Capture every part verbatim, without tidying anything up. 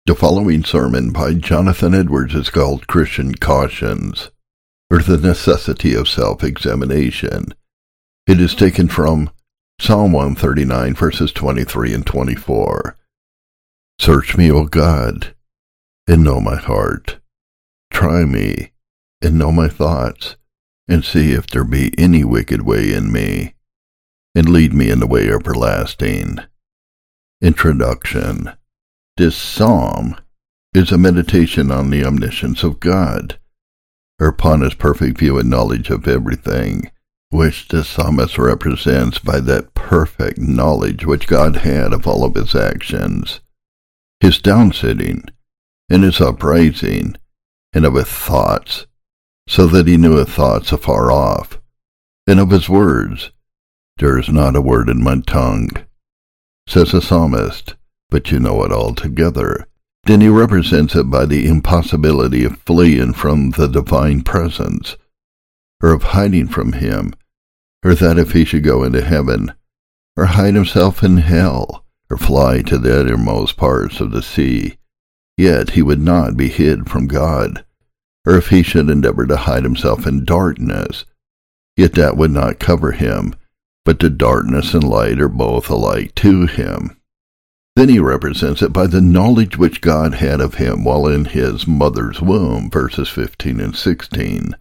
The following sermon by Jonathan Edwards is called Christian Cautions, or the Necessity of Self-Examination. It is taken from Psalm one thirty-nine, verses twenty-three and twenty-four. Search me, O God, and know my heart. Try me, and know my thoughts, and see if there be any wicked way in me, and lead me in the way everlasting. Introduction. This psalm is a meditation on the omniscience of God, or upon his perfect view and knowledge of everything, which the psalmist represents by that perfect knowledge which God had of all of his actions, his downsitting, and his uprising, and of his thoughts, so that he knew his thoughts afar off, and of his words, there is not a word in my tongue, says the psalmist, but you know it altogether. Then he represents it by the impossibility of fleeing from the divine presence, or of hiding from him, or that if he should go into heaven, or hide himself in hell, or fly to the uttermost parts of the sea, yet he would not be hid from God. Or if he should endeavor to hide himself in darkness, yet that would not cover him, but the darkness and light are both alike to him. Then he represents it by the knowledge which God had of him while in his mother's womb, verses fifteen and sixteen.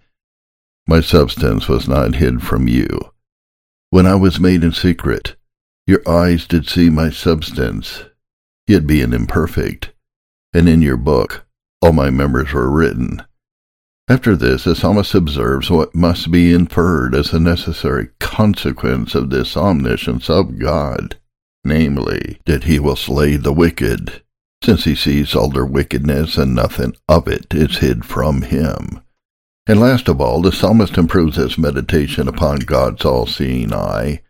My substance was not hid from you. When I was made in secret, your eyes did see my substance, yet being imperfect, and in your book all my members were written. After this, the psalmist observes what must be inferred as a necessary consequence of this omniscience of God, namely, that he will slay the wicked, since he sees all their wickedness and nothing of it is hid from him. And last of all, the psalmist improves his meditation upon God's all-seeing eye,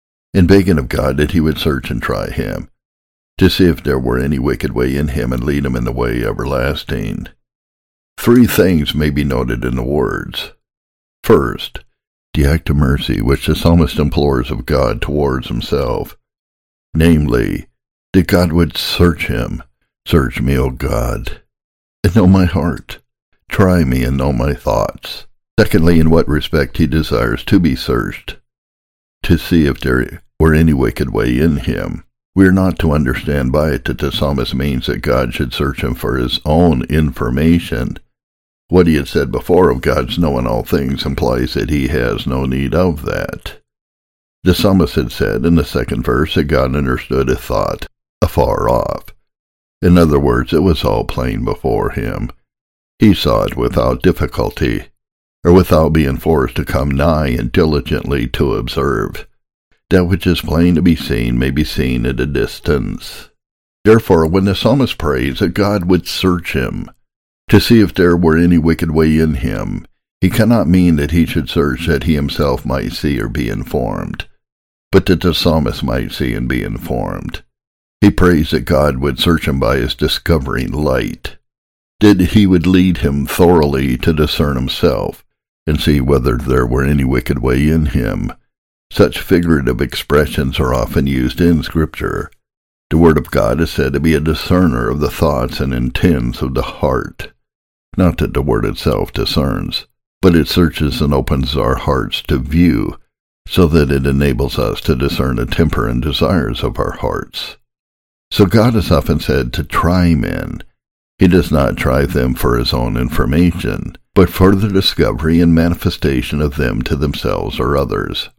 in begging of God that he would search and try him, to see if there were any wicked way in him and lead him in the way everlasting. Three things may be noted in the words. First, the act of mercy which the psalmist implores of God towards himself, namely, that God would search him. Search me, O God, and know my heart. Try me and know my thoughts. Secondly, in what respect he desires to be searched, to see if there were any wicked way in him. We are not to understand by it that the psalmist means that God should search him for his own information. What he had said before of God's knowing all things implies that he has no need of that. The psalmist had said in the second verse that God understood a thought afar off. In other words, it was all plain before him. He saw it without difficulty, or without being forced to come nigh and diligently to observe. That which is plain to be seen may be seen at a distance. Therefore, when the psalmist prays that God would search him, to see if there were any wicked way in him, he cannot mean that he should search that he himself might see or be informed, but that the psalmist might see and be informed. He prays that God would search him by his discovering light, that he would lead him thoroughly to discern himself, and see whether there were any wicked way in him. Such figurative expressions are often used in Scripture. The Word of God is said to be a discerner of the thoughts and intents of the heart. Not that the Word itself discerns, but it searches and opens our hearts to view, so that it enables us to discern the temper and desires of our hearts. So God is often said to try men. He does not try them for his own information, but for the discovery and manifestation of them to themselves or others.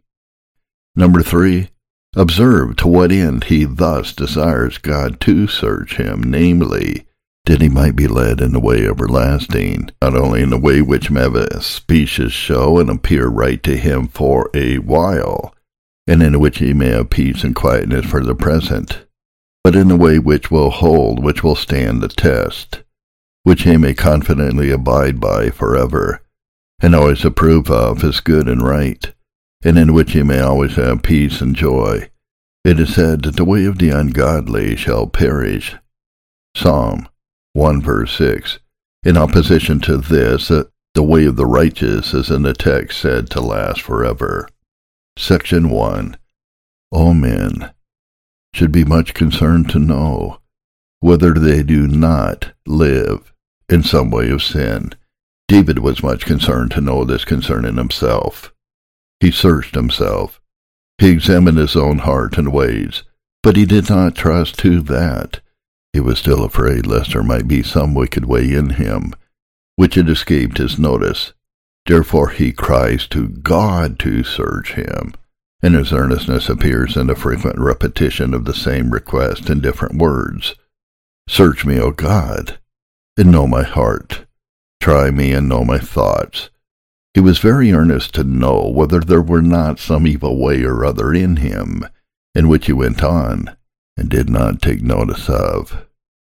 Number three, observe to what end he thus desires God to search him, namely, that he might be led in the way everlasting, not only in the way which may have a specious show and appear right to him for a while, and in which he may have peace and quietness for the present, but in the way which will hold, which will stand the test, which he may confidently abide by forever, and always approve of as good and right, and in which he may always have peace and joy. It is said that the way of the ungodly shall perish. Psalm one verse six. In opposition to this, that the way of the righteous is in the text said to last forever. Section one. All men should be much concerned to know whether they do not live in some way of sin. David was much concerned to know this concerning himself. He searched himself. He examined his own heart and ways, but he did not trust to that. He was still afraid lest there might be some wicked way in him, which had escaped his notice. Therefore he cries to God to search him, and his earnestness appears in the frequent repetition of the same request in different words. Search me, O God, and know my heart. Try me and know my thoughts. He was very earnest to know whether there were not some evil way or other in him, in which he went on, and did not take notice of.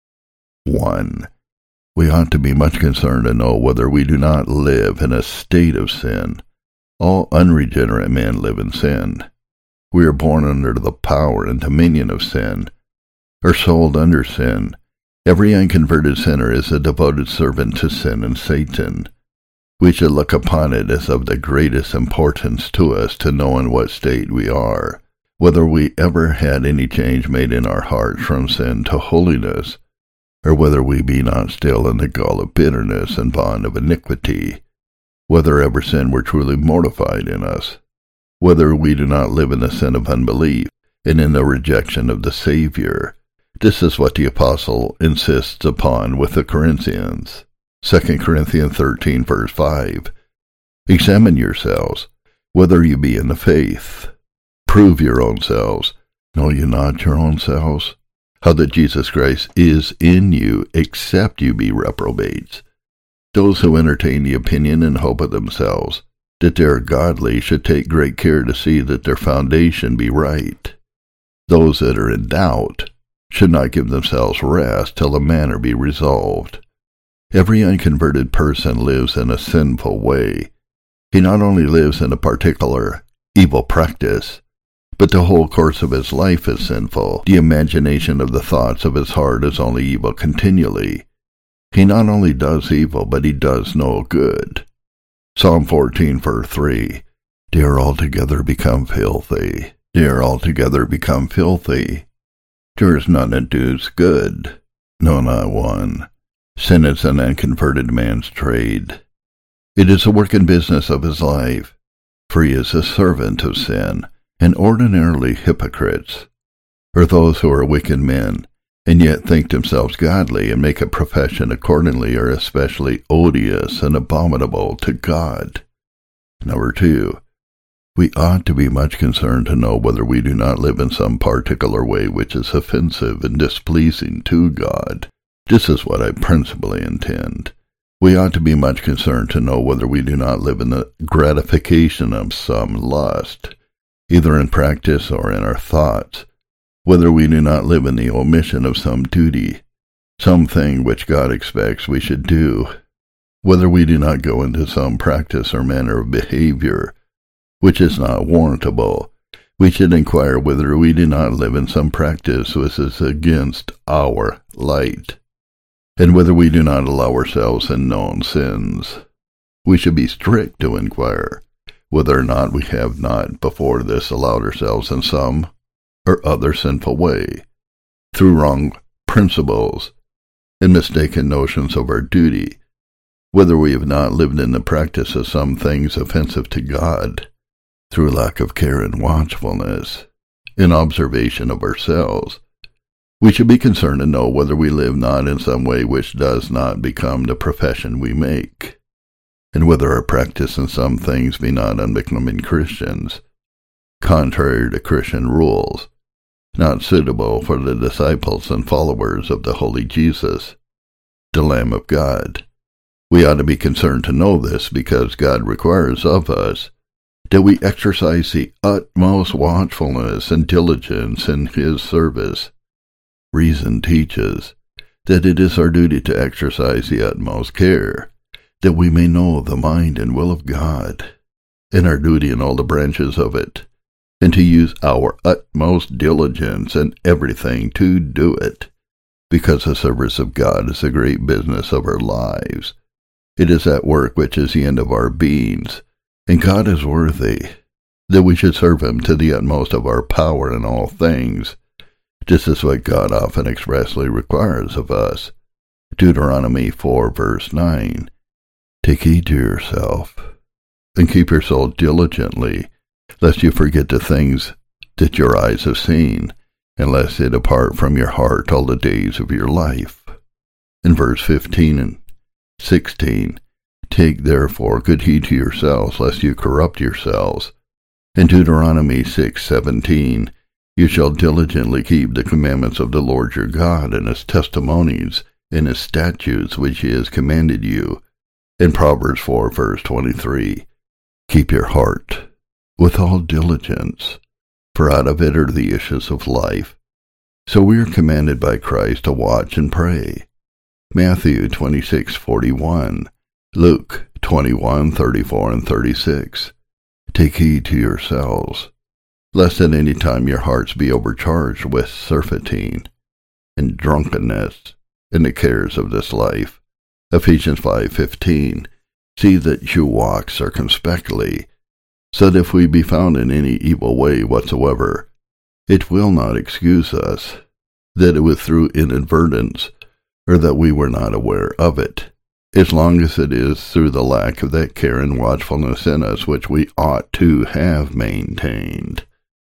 one. We ought to be much concerned to know whether we do not live in a state of sin. All unregenerate men live in sin. We are born under the power and dominion of sin, or sold under sin. Every unconverted sinner is a devoted servant to sin and Satan. We should look upon it as of the greatest importance to us to know in what state we are, whether we ever had any change made in our hearts from sin to holiness, or whether we be not still in the gall of bitterness and bond of iniquity, whether ever sin were truly mortified in us, whether we do not live in the sin of unbelief and in the rejection of the Savior. This is what the apostle insists upon with the Corinthians. Second Corinthians thirteen, verse five. Examine yourselves, whether you be in the faith. Prove your own selves. Know you not your own selves? How that Jesus Christ is in you, except you be reprobates. Those who entertain the opinion and hope of themselves that they are godly should take great care to see that their foundation be right. Those that are in doubt should not give themselves rest till the matter be resolved. Every unconverted person lives in a sinful way. He not only lives in a particular evil practice, but the whole course of his life is sinful. The imagination of the thoughts of his heart is only evil continually. He not only does evil, but he does no good. Psalm fourteen, verse three. They are altogether become filthy. They are altogether become filthy. There is none that does good, no, not one. Sin is an unconverted man's trade. It is the work and business of his life, for he is a servant of sin. And ordinarily hypocrites, or those who are wicked men, and yet think themselves godly and make a profession accordingly, are especially odious and abominable to God. Number two, we ought to be much concerned to know whether we do not live in some particular way which is offensive and displeasing to God. This is what I principally intend. We ought to be much concerned to know whether we do not live in the gratification of some lust, either in practice or in our thoughts, whether we do not live in the omission of some duty, something which God expects we should do, whether we do not go into some practice or manner of behavior which is not warrantable. We should inquire whether we do not live in some practice which is against our light, and whether we do not allow ourselves in known sins. We should be strict to inquire whether or not we have not before this allowed ourselves in some or other sinful way, through wrong principles and mistaken notions of our duty, whether we have not lived in the practice of some things offensive to God, through lack of care and watchfulness, in observation of ourselves. We should be concerned to know whether we live not in some way which does not become the profession we make, and whether our practice in some things be not unbecoming Christians, contrary to Christian rules, not suitable for the disciples and followers of the Holy Jesus, the Lamb of God. We ought to be concerned to know this because God requires of us that we exercise the utmost watchfulness and diligence in His service. Reason teaches that it is our duty to exercise the utmost care, that we may know the mind and will of God, and our duty in all the branches of it, and to use our utmost diligence in everything to do it, because the service of God is the great business of our lives. It is that work which is the end of our beings, and God is worthy that we should serve Him to the utmost of our power in all things, This is what God often expressly requires of us. Deuteronomy four, verse nine. Take heed to yourself, and keep your soul diligently, lest you forget the things that your eyes have seen, and lest they depart from your heart all the days of your life. In verse fifteen and sixteen, take therefore good heed to yourselves, lest you corrupt yourselves. In Deuteronomy six seventeen, you shall diligently keep the commandments of the Lord your God, and his testimonies, and his statutes which he has commanded you. In Proverbs four, verse twenty-three, keep your heart with all diligence, for out of it are the issues of life. So we are commanded by Christ to watch and pray. Matthew twenty-six forty-one, Luke twenty-one thirty-four and thirty-six. Take heed to yourselves, lest at any time your hearts be overcharged with surfeiting and drunkenness and the cares of this life. Ephesians five fifteen. See that you walk circumspectly, so that if we be found in any evil way whatsoever, it will not excuse us, that it was through inadvertence, or that we were not aware of it, as long as it is through the lack of that care and watchfulness in us which we ought to have maintained.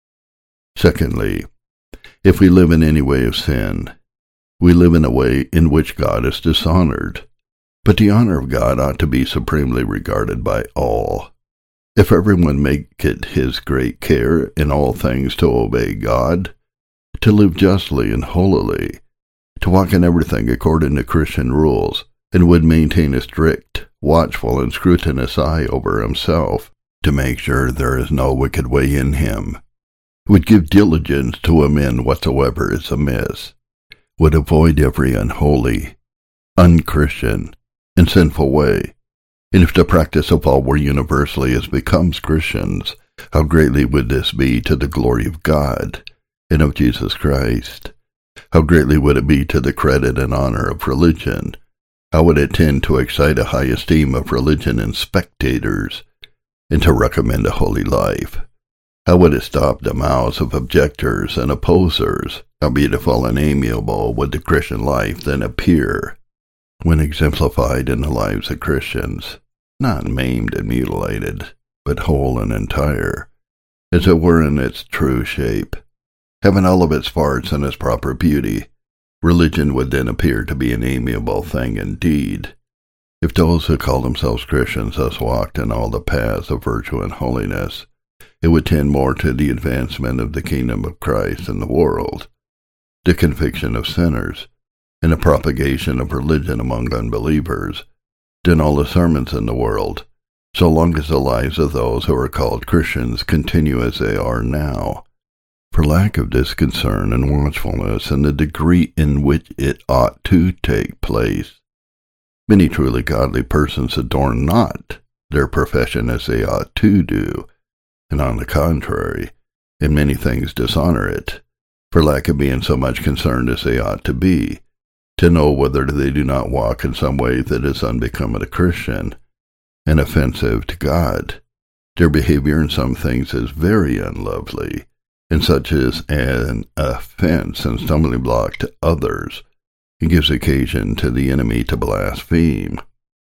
Secondly, if we live in any way of sin, we live in a way in which God is dishonored. But the honor of God ought to be supremely regarded by all. If everyone make it his great care in all things to obey God, to live justly and holily, to walk in everything according to Christian rules, and would maintain a strict, watchful, and scrutinous eye over himself, to make sure there is no wicked way in him, would give diligence to amend whatsoever is amiss, would avoid every unholy, unchristian, and sinful way. And if the practice of all were universally as becomes Christians, how greatly would this be to the glory of God and of Jesus Christ? How greatly would it be to the credit and honor of religion? How would it tend to excite a high esteem of religion in spectators, and to recommend a holy life? How would it stop the mouths of objectors and opposers? How beautiful and amiable would the Christian life then appear, when exemplified in the lives of Christians, not maimed and mutilated, but whole and entire, as it were in its true shape, having all of its parts in its proper beauty. Religion would then appear to be an amiable thing indeed. If those who call themselves Christians thus walked in all the paths of virtue and holiness, it would tend more to the advancement of the kingdom of Christ in the world, the conviction of sinners, and the propagation of religion among unbelievers, than all the sermons in the world, so long as the lives of those who are called Christians continue as they are now. For lack of this concern and watchfulness in the degree in which it ought to take place, many truly godly persons adorn not their profession as they ought to do, and on the contrary, in many things dishonor it, for lack of being so much concerned as they ought to be, to know whether they do not walk in some way that is unbecoming a Christian, and offensive to God. Their behavior in some things is very unlovely, and such is an offense and stumbling block to others, and gives occasion to the enemy to blaspheme.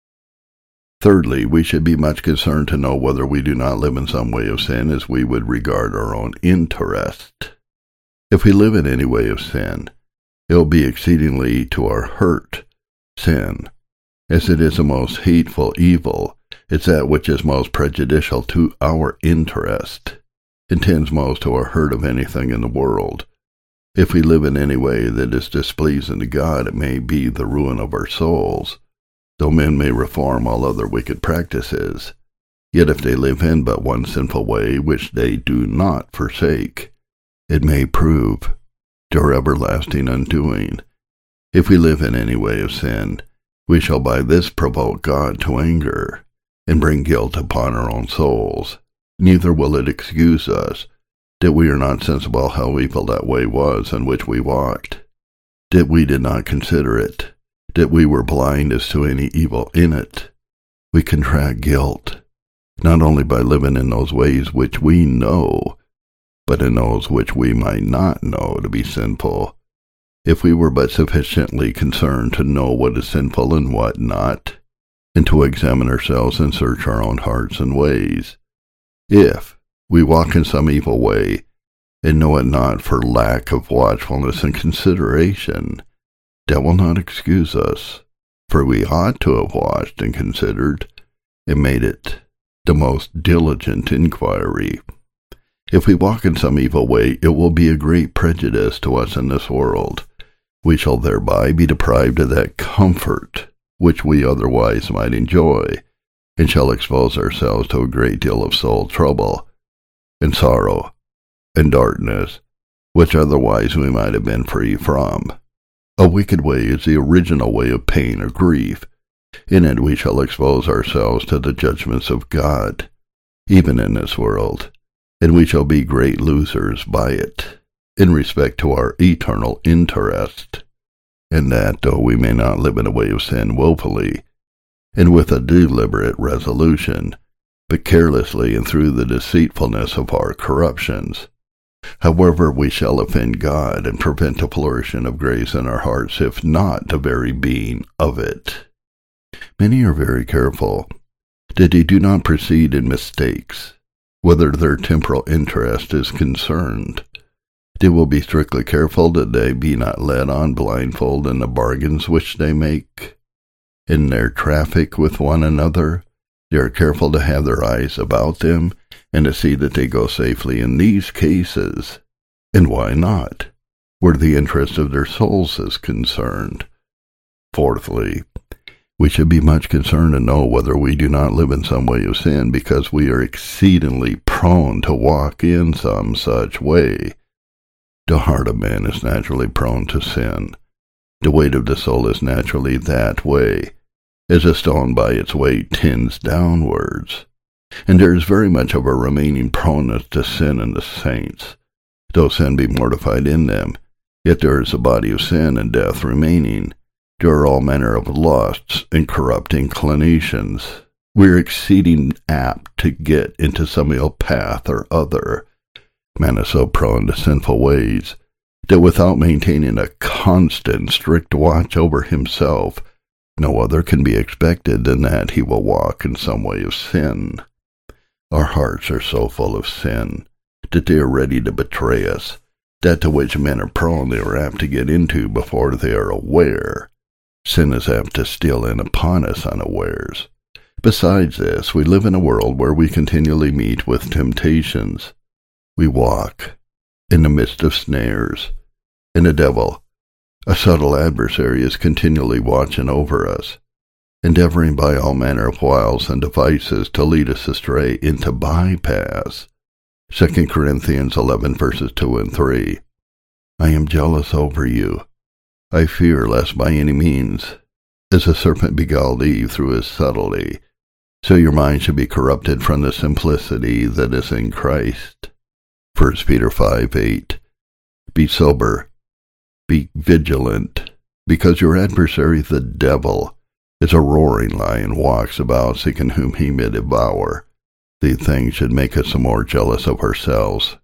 Thirdly, we should be much concerned to know whether we do not live in some way of sin as we would regard our own interest. If we live in any way of sin, it will be exceedingly to our hurt. Sin, as it is the most hateful evil, is that which is most prejudicial to our interest, and tends most to our hurt of anything in the world. If we live in any way that is displeasing to God, it may be the ruin of our souls. Though men may reform all other wicked practices, yet if they live in but one sinful way which they do not forsake, it may prove their everlasting undoing. If we live in any way of sin, we shall by this provoke God to anger, and bring guilt upon our own souls. Neither will it excuse us, that we are not sensible how evil that way was in which we walked, that we did not consider it, that we were blind as to any evil in it. We contract guilt, not only by living in those ways which we know, but in those which we might not know to be sinful, if we were but sufficiently concerned to know what is sinful and what not, and to examine ourselves and search our own hearts and ways. If we walk in some evil way, and know it not for lack of watchfulness and consideration, that will not excuse us, for we ought to have watched and considered, and made it the most diligent inquiry. If we walk in some evil way, it will be a great prejudice to us in this world. We shall thereby be deprived of that comfort which we otherwise might enjoy, and shall expose ourselves to a great deal of soul trouble, and sorrow, and darkness, which otherwise we might have been free from. A wicked way is the original way of pain or grief. In it we shall expose ourselves to the judgments of God, even in this world, and we shall be great losers by it, in respect to our eternal interest, and that though we may not live in a way of sin willfully, and with a deliberate resolution, but carelessly and through the deceitfulness of our corruptions. However, we shall offend God and prevent the flourishing of grace in our hearts, if not the very being of it. Many are very careful that they do not proceed in mistakes, whether their temporal interest is concerned. They will be strictly careful that they be not led on blindfold in the bargains which they make. In their traffic with one another, they are careful to have their eyes about them, and to see that they go safely in these cases. And why not, where the interest of their souls is concerned? Fourthly, we should be much concerned to know whether we do not live in some way of sin, because we are exceedingly prone to walk in some such way. The heart of man is naturally prone to sin. The weight of the soul is naturally that way, as a stone by its weight tends downwards. And there is very much of a remaining proneness to sin in the saints. Though sin be mortified in them, yet there is a body of sin and death remaining. There are all manner of lusts and corrupt inclinations. We are exceeding apt to get into some ill path or other. Man is so prone to sinful ways, that without maintaining a constant, strict watch over himself, no other can be expected than that he will walk in some way of sin. Our hearts are so full of sin, that they are ready to betray us. That to which men are prone they are apt to get into before they are aware. Sin is apt to steal in upon us unawares. Besides this, we live in a world where we continually meet with temptations. We walk in the midst of snares, and the devil, a subtle adversary, is continually watching over us, endeavoring by all manner of wiles and devices to lead us astray into bypaths. Second Corinthians eleven, verses two and three. I am jealous over you. I fear lest by any means, as the serpent beguiled Eve through his subtlety, so your mind should be corrupted from the simplicity that is in Christ. First Peter five, eight. Be sober, be vigilant, because your adversary the devil is a roaring lion, walks about seeking whom he may devour. These things should make us the more jealous of ourselves.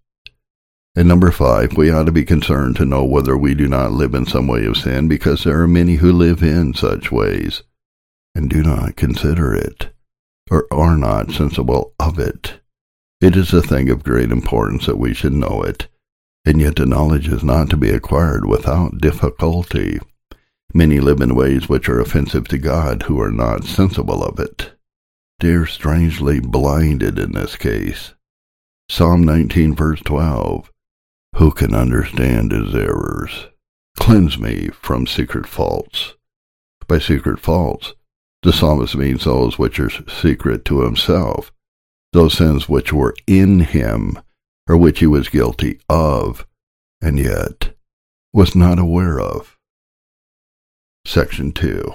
And number five, we ought to be concerned to know whether we do not live in some way of sin, because there are many who live in such ways, and do not consider it, or are not sensible of it. It is a thing of great importance that we should know it, and yet the knowledge is not to be acquired without difficulty. Many live in ways which are offensive to God, who are not sensible of it. They are strangely blinded in this case. Psalm nineteen, verse twelve. Who can understand his errors? Cleanse me from secret faults. By secret faults, the psalmist means those which are secret to himself, those sins which were in him, or which he was guilty of, and yet was not aware of. Section two.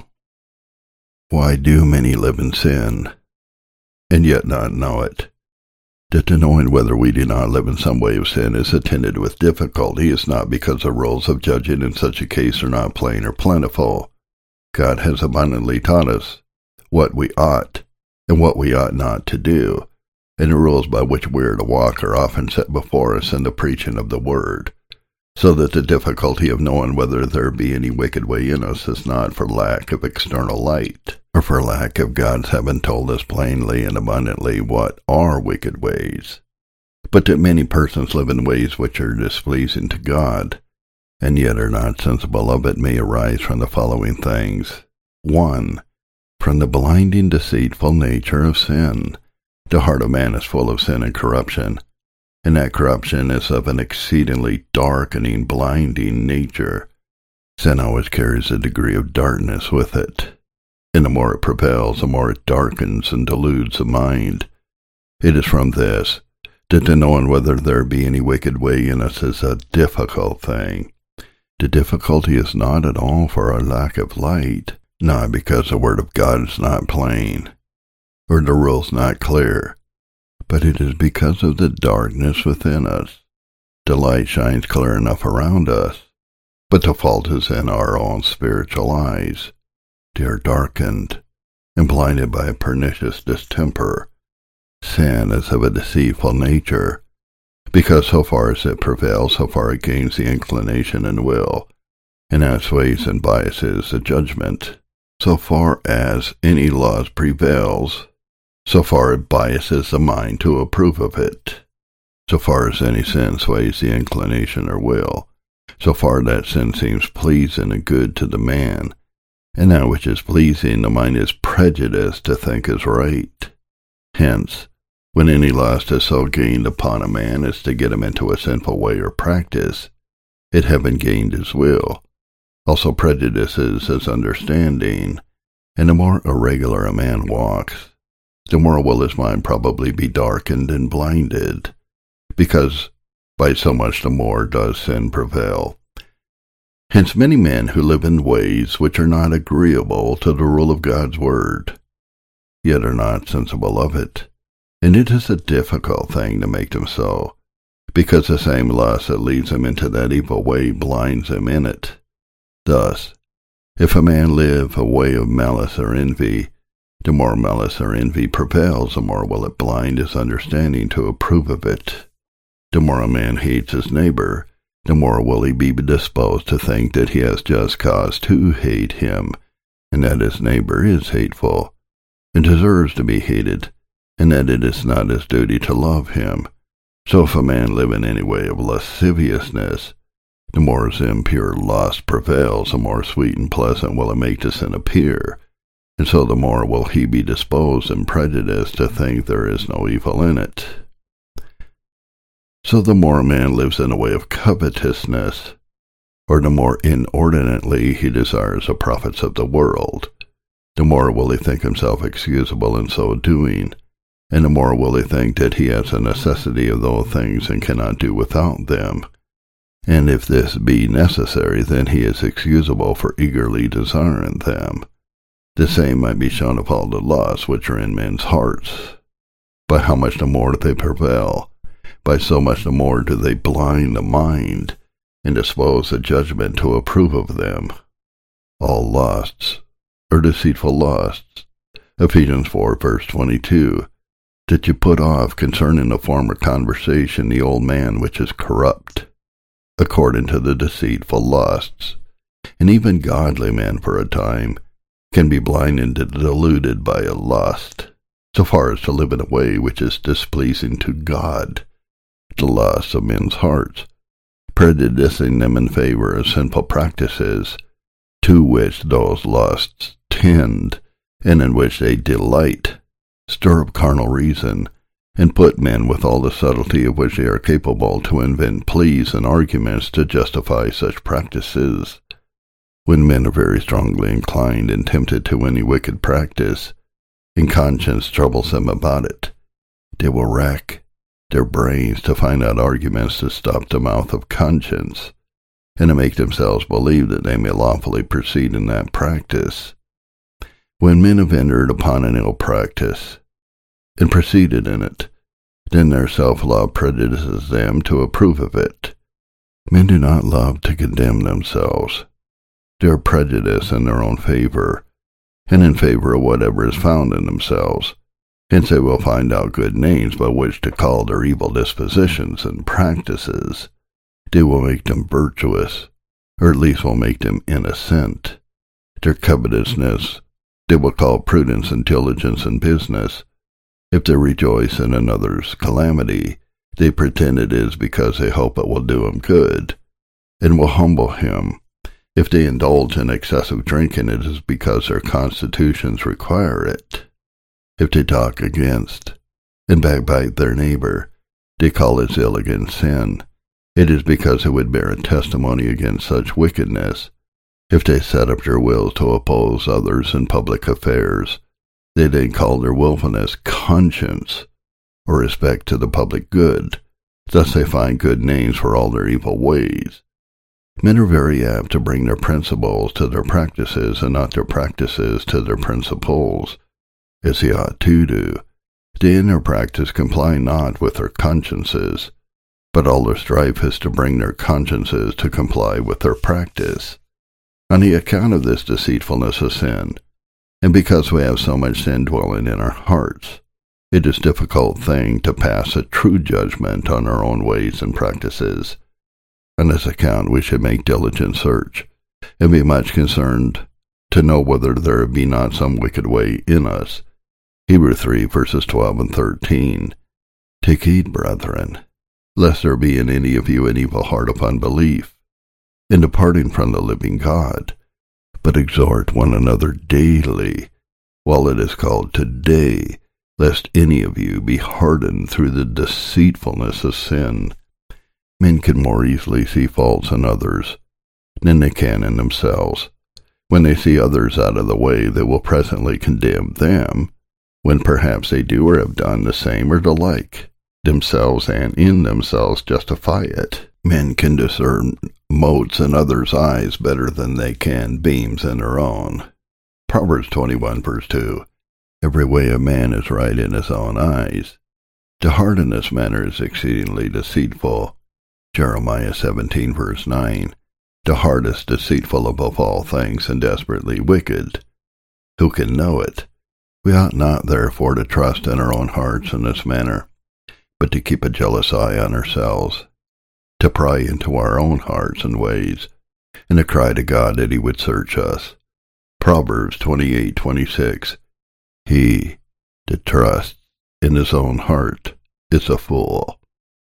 Why do many live in sin, and yet not know it? That the knowing whether we do not live in some way of sin is attended with difficulty is not because the rules of judging in such a case are not plain or plentiful. God has abundantly taught us what we ought and what we ought not to do, and the rules by which we are to walk are often set before us in the preaching of the Word, so that the difficulty of knowing whether there be any wicked way in us is not for lack of external light, or for lack of God's having told us plainly and abundantly what are wicked ways, but that many persons live in ways which are displeasing to God, and yet are not sensible of it, may arise from the following things. One, from the blinding, deceitful nature of sin. The heart of man is full of sin and corruption, and that corruption is of an exceedingly darkening, blinding nature. Sin always carries a degree of darkness with it, and the more it prevails, the more it darkens and deludes the mind. It is from this that the knowing whether there be any wicked way in us is a difficult thing. The difficulty is not at all for our lack of light, not because the Word of God is not plain, or the rules not clear, but it is because of the darkness within us. The light shines clear enough around us, but the fault is in our own spiritual eyes. They are darkened and blinded by a pernicious distemper. Sin is of a deceitful nature, because so far as it prevails, so far it gains the inclination and will, and outweighs and biases the judgment. So far as any laws prevails, so far it biases the mind to approve of it. So far as any sin sways the inclination or will, so far that sin seems pleasing and good to the man, and that which is pleasing the mind is prejudiced to think is right. Hence, when any lust is so gained upon a man as to get him into a sinful way or practice, it having gained his will, also prejudices his understanding, and the more irregular a man walks, the more will his mind probably be darkened and blinded, because by so much the more does sin prevail. Hence many men who live in ways which are not agreeable to the rule of God's Word, yet are not sensible of it, and it is a difficult thing to make them so, because the same lust that leads them into that evil way blinds them in it. Thus, if a man live a way of malice or envy, the more malice or envy prevails, the more will it blind his understanding to approve of it. The more a man hates his neighbor, the more will he be disposed to think that he has just cause to hate him, and that his neighbor is hateful, and deserves to be hated, and that it is not his duty to love him. So if a man live in any way of lasciviousness, the more his impure lust prevails, the more sweet and pleasant will it make the sin appear, and so the more will he be disposed and prejudiced to think there is no evil in it. So the more a man lives in a way of covetousness, or the more inordinately he desires the profits of the world, the more will he think himself excusable in so doing, and the more will he think that he has a necessity of those things and cannot do without them. And if this be necessary, then he is excusable for eagerly desiring them. The same might be shown of all the lusts which are in men's hearts. By how much the more do they prevail? By so much the more do they blind the mind, and dispose the judgment to approve of them. All lusts are deceitful lusts. Ephesians four, verse twenty-two, that you put off concerning the former conversation the old man which is corrupt, according to the deceitful lusts. And even godly men for a time can be blinded and deluded by a lust, so far as to live in a way which is displeasing to God, the lusts of men's hearts, prejudicing them in favor of sinful practices, to which those lusts tend, and in which they delight, stir up carnal reason, and put men with all the subtlety of which they are capable to invent pleas and arguments to justify such practices. When men are very strongly inclined and tempted to any wicked practice, and conscience troubles them about it, they will rack their brains to find out arguments to stop the mouth of conscience, and to make themselves believe that they may lawfully proceed in that practice. When men have entered upon an ill practice, and proceeded in it, then their self-love prejudices them to approve of it. Men do not love to condemn themselves. They are prejudiced in their own favor, and in favor of whatever is found in themselves, Hence they will find out good names by which to call their evil dispositions and practices. They will make them virtuous, or at least will make them innocent. Their covetousness they will call prudence and diligence in business. If they rejoice in another's calamity, they pretend it is because they hope it will do him good, and will humble him. If they indulge in excessive drinking, it is because their constitutions require it. If they talk against and backbite their neighbor, they call his ill against sin. It is because it would bear a testimony against such wickedness. If they set up their wills to oppose others in public affairs, they then call their willfulness conscience, or respect to the public good. Thus they find good names for all their evil ways. Men are very apt to bring their principles to their practices, and not their practices to their principles, as they ought to do. They in their practice comply not with their consciences, but all their strife is to bring their consciences to comply with their practice. On the account of this deceitfulness of sin, and because we have so much sin dwelling in our hearts, it is a difficult thing to pass a true judgment on our own ways and practices. On this account we should make diligent search, and be much concerned to know whether there be not some wicked way in us. Hebrews three, verses twelve and thirteen. Take heed, brethren, lest there be in any of you an evil heart of unbelief, in departing from the living God, but exhort one another daily, while it is called today, lest any of you be hardened through the deceitfulness of sin. Men can more easily see faults in others than they can in themselves. When they see others out of the way, they will presently condemn them, when perhaps they do or have done the same or the like, themselves and in themselves justify it. Men can discern motes in others' eyes better than they can beams in their own. Proverbs twenty-one, verse two. Every way of man is right in his own eyes. The heart in this manner is exceedingly deceitful. Jeremiah seventeen, verse nine. The heart is deceitful above all things and desperately wicked. Who can know it? We ought not therefore to trust in our own hearts in this manner, but to keep a jealous eye on ourselves, to pry into our own hearts and ways, and to cry to God that he would search us. Proverbs twenty-eight, twenty-six. He that trusts in his own heart is a fool.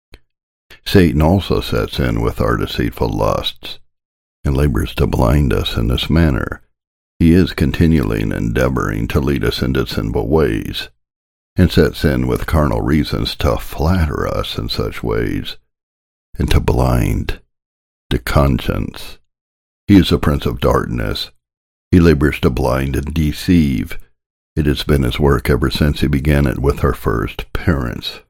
Satan also sets in with our deceitful lusts, and labors to blind us in this manner. He is continually endeavoring to lead us into sinful ways, and sets in with carnal reasons to flatter us in such ways, and to blind the conscience. He is a prince of darkness. He labors to blind and deceive. It has been his work ever since he began it with our first parents.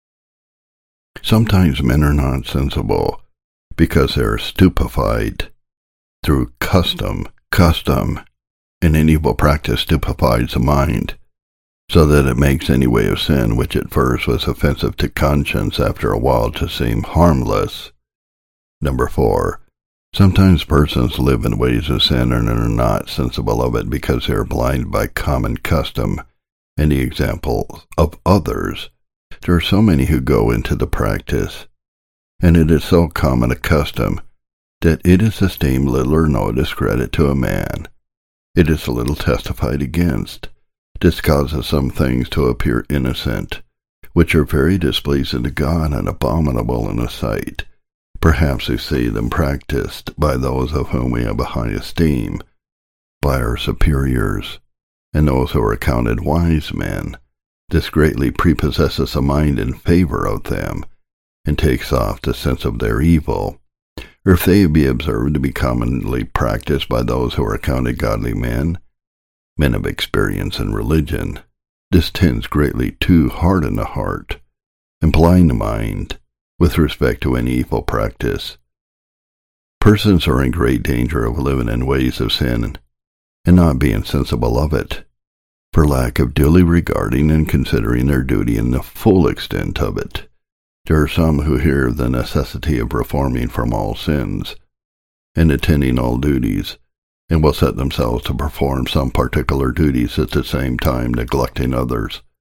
Sometimes men are not sensible, because they are stupefied through custom. Custom in an evil practice stupefies the mind, so that it makes any way of sin which at first was offensive to conscience after a while to seem harmless. Number four. Sometimes persons live in ways of sin and are not sensible of it because they are blinded by common custom and the example of others. There are so many who go into the practice, and it is so common a custom, that it is esteemed little or no discredit to a man. It is little testified against. This causes some things to appear innocent, which are very displeasing to God and abominable in His sight. Perhaps we see them practiced by those of whom we have a high esteem, by our superiors, and those who are accounted wise men. This greatly prepossesses a mind in favor of them, and takes off the sense of their evil. Or if they be observed to be commonly practiced by those who are accounted godly men, men of experience in religion, this tends greatly to harden the heart, and blind the mind, with respect to any evil practice. Persons are in great danger of living in ways of sin, and not being sensible of it, for lack of duly regarding and considering their duty in the full extent of it. There are some who hear the necessity of reforming from all sins, and attending all duties, and will set themselves to perform some particular duties at the same time neglecting others.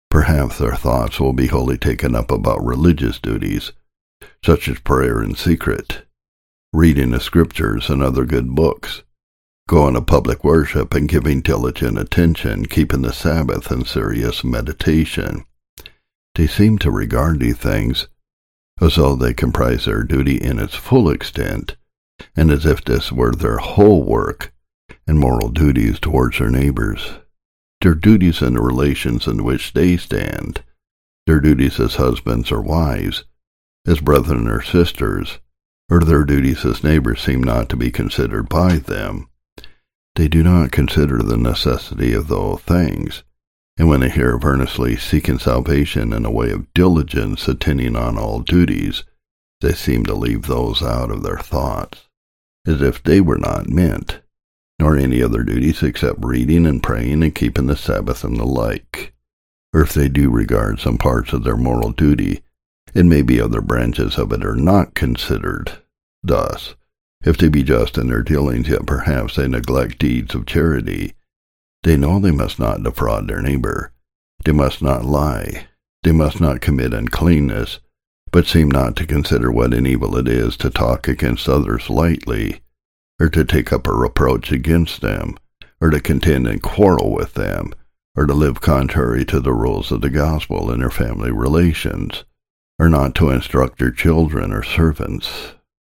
Perhaps their thoughts will be wholly taken up about religious duties, such as prayer in secret, reading the scriptures and other good books, going to public worship and giving diligent attention, keeping the Sabbath and serious meditation. They seem to regard these things as though they comprise their duty in its full extent, and as if this were their whole work and moral duties towards their neighbors, their duties in the relations in which they stand, their duties as husbands or wives, as brethren or sisters, or their duties as neighbors seem not to be considered by them. They do not consider the necessity of those things, and when they hear of earnestly seeking salvation in a way of diligence attending on all duties, they seem to leave those out of their thoughts, as if they were not meant, nor any other duties except reading and praying and keeping the Sabbath and the like. Or if they do regard some parts of their moral duty, it may be other branches of it are not considered. Thus, if they be just in their dealings, yet perhaps they neglect deeds of charity, they know they must not defraud their neighbor, they must not lie, they must not commit uncleanness, but seem not to consider what an evil it is to talk against others lightly, or to take up a reproach against them, or to contend and quarrel with them, or to live contrary to the rules of the gospel in their family relations, or not to instruct their children or servants.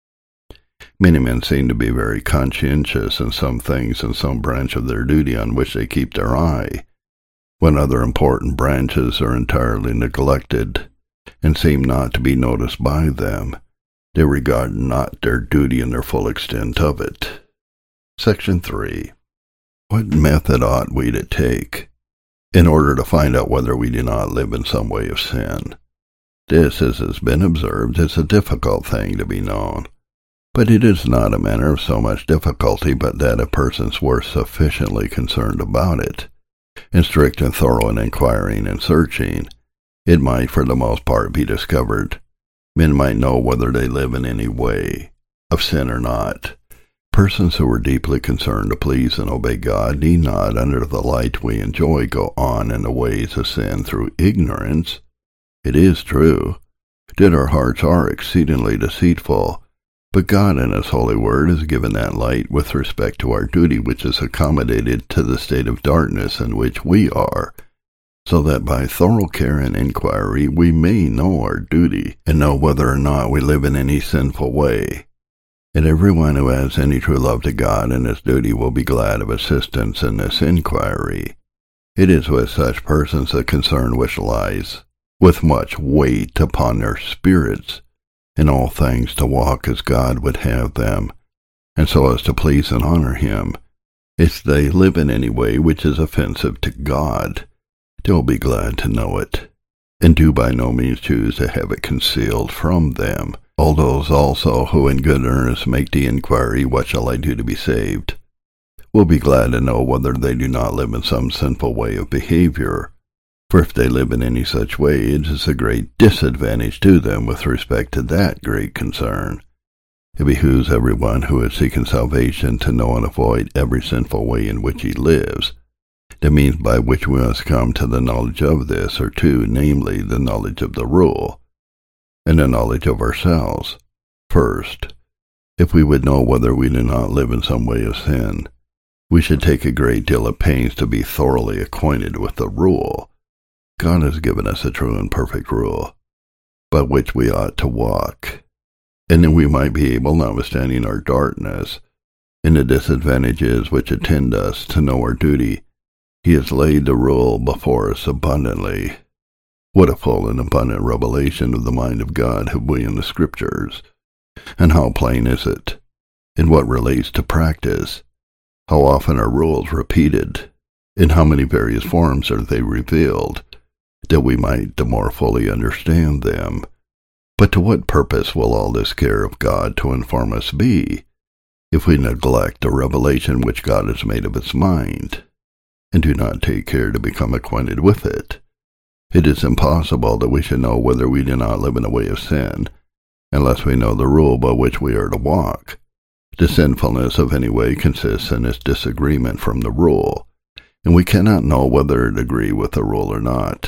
Many men seem to be very conscientious in some things in some branch of their duty on which they keep their eye, when other important branches are entirely neglected, and seem not to be noticed by them. They regard not their duty in their full extent of it. Section three. What method ought we to take in order to find out whether we do not live in some way of sin? This, as has been observed, is a difficult thing to be known, but it is not a matter of so much difficulty but that if persons were sufficiently concerned about it, and strict and thorough in inquiring and searching, it might for the most part be discovered. Men might know whether they live in any way of sin or not. Persons who are deeply concerned to please and obey God need not, under the light we enjoy, go on in the ways of sin through ignorance. It is true that our hearts are exceedingly deceitful, but God in His holy word has given that light with respect to our duty which is accommodated to the state of darkness in which we are, so that by thorough care and inquiry we may know our duty, and know whether or not we live in any sinful way. And everyone who has any true love to God and his duty will be glad of assistance in this inquiry. It is with such persons a concern which lies with much weight upon their spirits, in all things to walk as God would have them, and so as to please and honor Him. If they live in any way which is offensive to God, they will be glad to know it, and do by no means choose to have it concealed from them. All those also who in good earnest make the inquiry, "What shall I do to be saved?" will be glad to know whether they do not live in some sinful way of behavior. For if they live in any such way, it is a great disadvantage to them with respect to that great concern. It behooves everyone who is seeking salvation to know and avoid every sinful way in which he lives. The means by which we must come to the knowledge of this are two, namely, the knowledge of the rule, and the knowledge of ourselves. First, if we would know whether we do not live in some way of sin, we should take a great deal of pains to be thoroughly acquainted with the rule. God has given us a true and perfect rule, by which we ought to walk, and then we might be able, notwithstanding our darkness, and the disadvantages which attend us, to know our duty. He has laid the rule before us abundantly. What a full and abundant revelation of the mind of God have we in the Scriptures, and how plain is it, in what relates to practice, how often are rules repeated, in how many various forms are they revealed, that we might the more fully understand them. But to what purpose will all this care of God to inform us be, if we neglect the revelation which God has made of His mind, and do not take care to become acquainted with it? It is impossible that we should know whether we do not live in a way of sin, unless we know the rule by which we are to walk. The sinfulness of any way consists in its disagreement from the rule, and we cannot know whether it agree with the rule or not.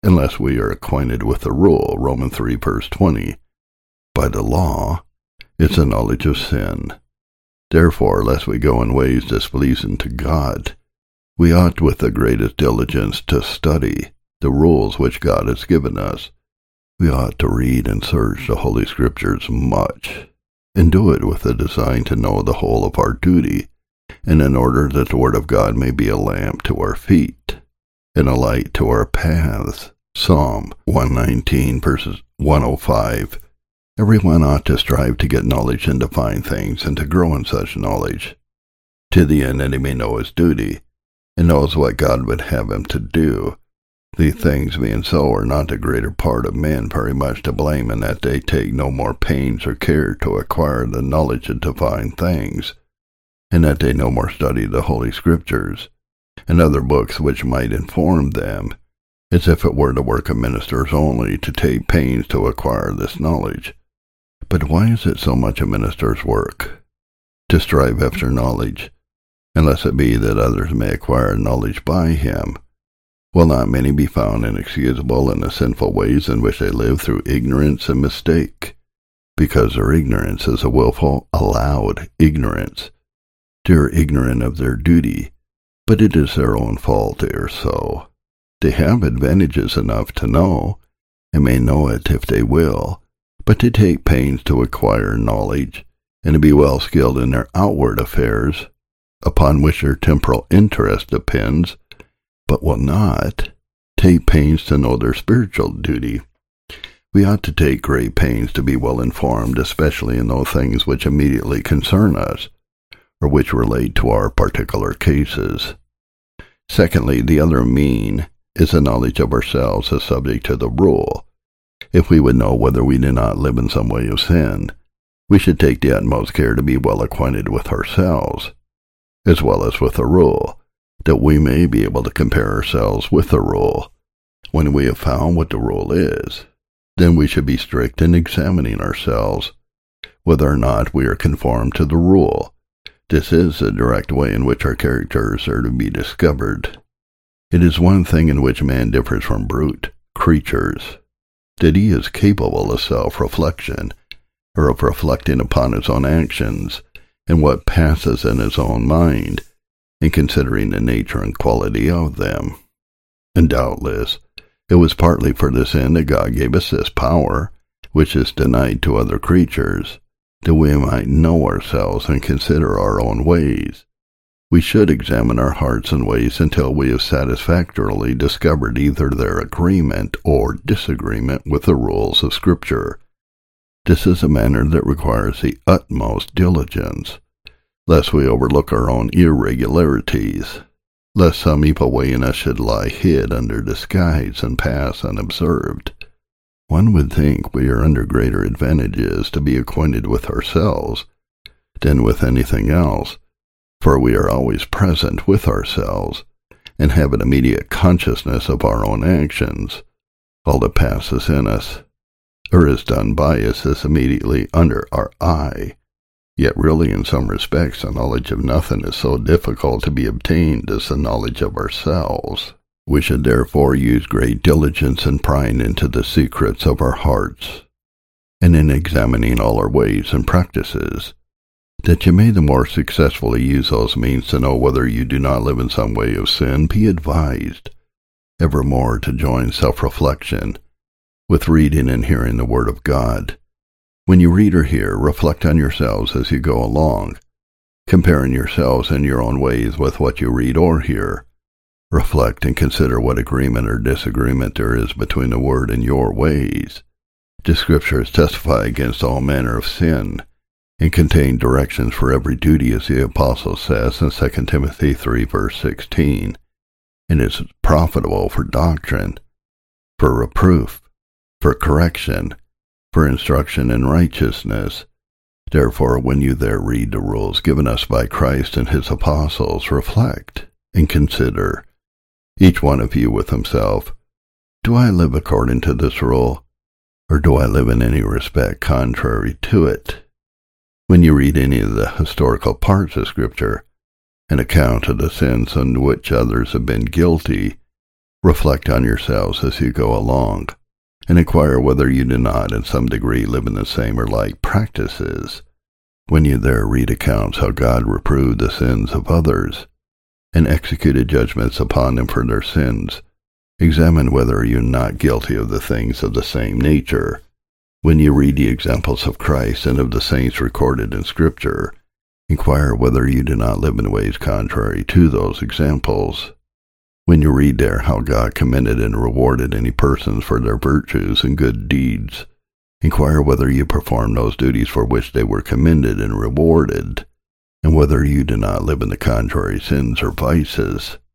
unless we are acquainted with the rule, Romans three, verse twenty. By the law, it's a knowledge of sin. Therefore, lest we go in ways displeasing to God, we ought with the greatest diligence to study the rules which God has given us. We ought to read and search the Holy Scriptures much, and do it with a design to know the whole of our duty, and in order that the Word of God may be a lamp to our feet, and a light to our paths. Psalm one nineteen, verses one oh five. Everyone ought to strive to get knowledge and to find things, and to grow in such knowledge, to the end that he may know his duty, and knows what God would have him to do. These things being so are not the greater part of men very much to blame, in that they take no more pains or care to acquire the knowledge and to find things, and that they no more study the Holy Scriptures, and other books which might inform them, as if it were the work of ministers only to take pains to acquire this knowledge. But why is it so much a minister's work to strive after knowledge, unless it be that others may acquire knowledge by him? Will not many be found inexcusable in the sinful ways in which they live through ignorance and mistake, because their ignorance is a willful, allowed ignorance? They are ignorant of their duty, but it is their own fault they are so. They have advantages enough to know, and may know it if they will, but to take pains to acquire knowledge, and to be well skilled in their outward affairs, upon which their temporal interest depends, but will not take pains to know their spiritual duty. We ought to take great pains to be well informed, especially in those things which immediately concern us, or which relate to our particular cases. Secondly, the other mean is a knowledge of ourselves as subject to the rule. If we would know whether we do not live in some way of sin, we should take the utmost care to be well acquainted with ourselves, as well as with the rule, that we may be able to compare ourselves with the rule. When we have found what the rule is, then we should be strict in examining ourselves, whether or not we are conformed to the rule. This is the direct way in which our characters are to be discovered. It is one thing in which man differs from brute creatures, that he is capable of self-reflection, or of reflecting upon his own actions, and what passes in his own mind, and considering the nature and quality of them. And doubtless, it was partly for this end that God gave us this power, which is denied to other creatures, that we might know ourselves and consider our own ways. We should examine our hearts and ways until we have satisfactorily discovered either their agreement or disagreement with the rules of Scripture. This is a matter that requires the utmost diligence, lest we overlook our own irregularities, lest some evil way in us should lie hid under disguise and pass unobserved. One would think we are under greater advantages to be acquainted with ourselves than with anything else, for we are always present with ourselves, and have an immediate consciousness of our own actions. All that passes in us, or is done by us, is immediately under our eye. Yet really in some respects the knowledge of nothing is so difficult to be obtained as the knowledge of ourselves. We should therefore use great diligence in prying into the secrets of our hearts, and in examining all our ways and practices, that you may the more successfully use those means to know whether you do not live in some way of sin. Be advised evermore to join self-reflection with reading and hearing the Word of God. When you read or hear, reflect on yourselves as you go along, comparing yourselves in your own ways with what you read or hear. Reflect and consider what agreement or disagreement there is between the Word and your ways. The Scriptures testify against all manner of sin, and contain directions for every duty, as the Apostle says in Second Timothy three, verse sixteen, and is profitable for doctrine, for reproof, for correction, for instruction in righteousness. Therefore, when you there read the rules given us by Christ and his apostles, reflect and consider, each one of you with himself, do I live according to this rule, or do I live in any respect contrary to it? When you read any of the historical parts of Scripture, an account of the sins on which others have been guilty, Reflect on yourselves as you go along, and inquire whether you do not in some degree live in the same or like practices. When you there read accounts how God reproved the sins of others, and executed judgments upon them for their sins, examine whether you are not guilty of the things of the same nature. When you read the examples of Christ and of the saints recorded in Scripture, inquire whether you do not live in ways contrary to those examples. When you read there how God commended and rewarded any persons for their virtues and good deeds, inquire whether you perform those duties for which they were commended and rewarded, and whether you do not live in the contrary sins or vices.